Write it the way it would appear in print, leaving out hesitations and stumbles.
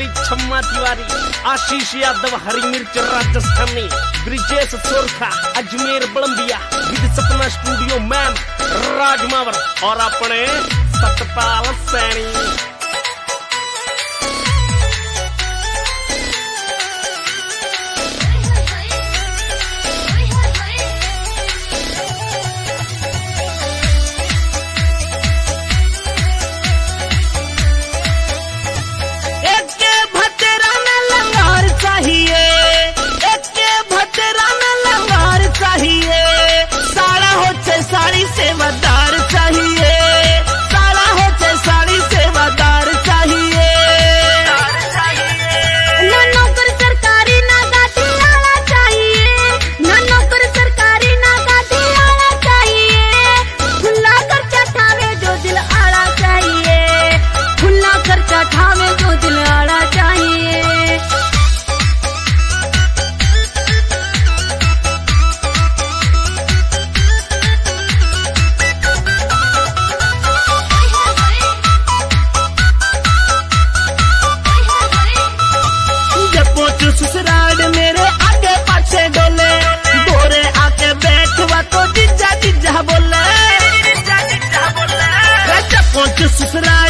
कोहली, छम्मा तिवारी, आशीष यादव, हरी मिर्च राजस्थानी, ब्रिजेश सोरखा, अजमेर बड़ंबिया, विद सपना studio ma'am राजमावर और अपने सतपाल सैनी। साड़ी सेवादार चाहिए, सारा होते साड़ी सेवादार चाहिए। ना नौकर सरकारी ना गाड़ी आना चाहिए, ना नौकर सरकारी ना गाड़ी आना चाहिए। खुला खर्चा ठावे जो दिल आड़ा चाहिए, खुला खर्चा ठावे जो दिल आड़ा चाहिए। ससुराल मेरे आगे पाछे डोले, गोरे आके बैठवा तो जिज्जा जिज्जा बोले। पहुंच ससुराल